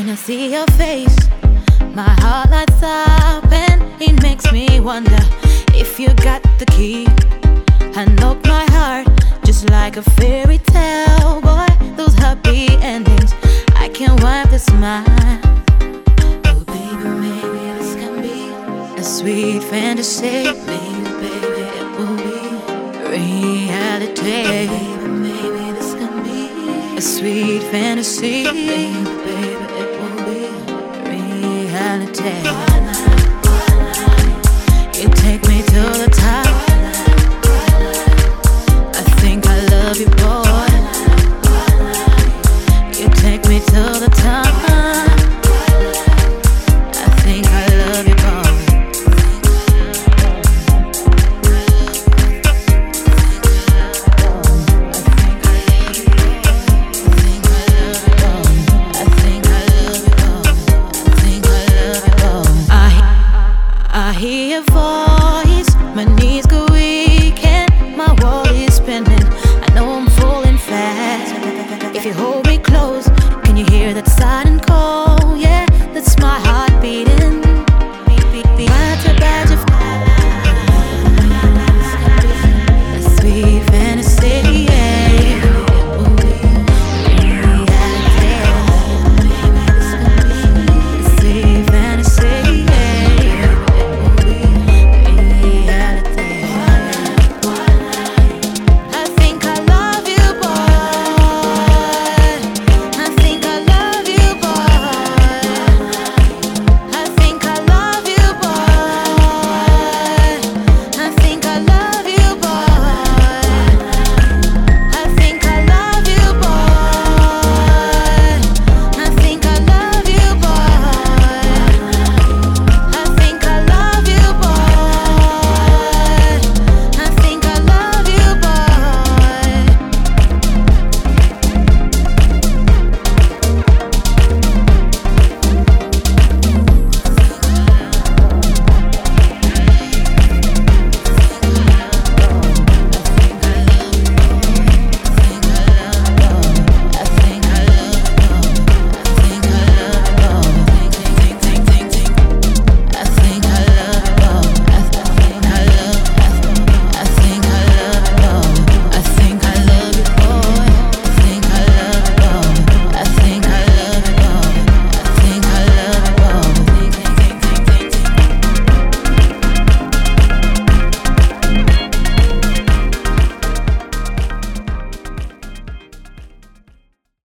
When I see your face, my heart lights up and it makes me wonder if you got the key. Unlock my heart just like a fairy tale, boy. Those happy endings, I can't wipe the smile. Oh baby, maybe this can be a sweet fantasy. Maybe, baby, it will be reality. Maybe this can be a sweet fantasy. Maybe, baby, it will be reality.